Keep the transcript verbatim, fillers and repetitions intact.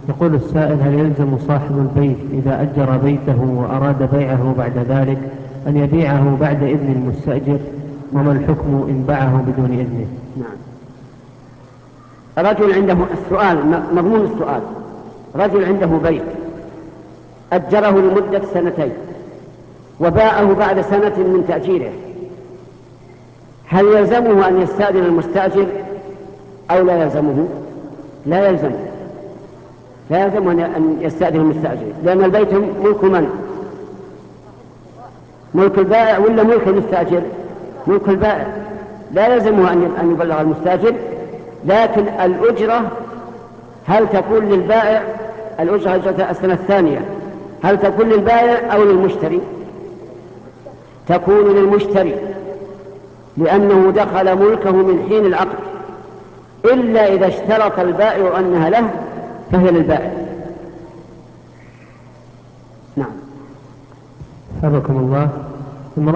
يقول السائل: هل يلزم صاحب البيت إذا أجر بيته وأراد بيعه بعد ذلك أن يبيعه بعد إذن المستأجر؟ وما الحكم إن باعه بدون إذنه؟ نعم. رجل عنده السؤال مضمون السؤال: رجل عنده بيت أجره لمدة سنتين وباعه بعد سنة من تأجيره، هل يلزمه أن يستأذن المستأجر أو لا يلزمه؟ لا يلزمه، لا يلزم أن يستأذن المستأجر، لأن البيت ملك من؟ ملك البائع ولا ملك المستأجر؟ ملك البائع، لا يلزمه أن يبلغ المستأجر. لكن الأجرة هل تكون للبائع؟ الأجرة أجرة السنة الثانية هل تكون للبائع أو للمشتري؟ تكون للمشتري، لأنه دخل ملكه من حين العقد، إلا إذا اشترط البائع أنها له فهي للبائع. نعم. حفظكم الله.